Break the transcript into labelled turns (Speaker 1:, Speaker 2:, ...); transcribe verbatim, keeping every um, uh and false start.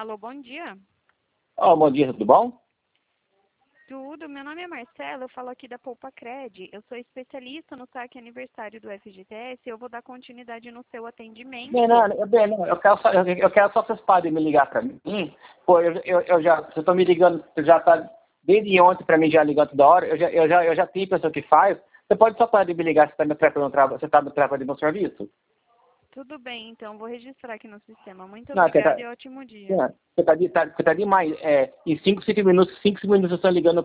Speaker 1: Alô, bom dia.
Speaker 2: Ó, bom dia, tudo bom?
Speaker 1: Tudo, meu nome é Marcela, eu falo aqui da Poupa Cred. Eu sou especialista no saque aniversário do F G T S e eu vou dar continuidade no seu atendimento.
Speaker 2: Bem, não, eu, bem, não, eu, quero só, eu, eu quero só que vocês podem me ligar para mim. Pô, eu, eu, eu já, vocês estão me ligando, já tá desde ontem para mim já ligando toda hora, eu já, eu já, eu já tenho pessoa que faz. Você pode só parar de me ligar se você está me atrapalhando, você está me atrapalhando no serviço?
Speaker 1: Tudo bem, então, vou registrar aqui no sistema. Muito
Speaker 2: Não, você
Speaker 1: obrigada
Speaker 2: tá,
Speaker 1: e ótimo dia.
Speaker 2: você tá, de- tá, você tá demais. É, em cinco, cinco minutos, cinco minutos vocês estão ligando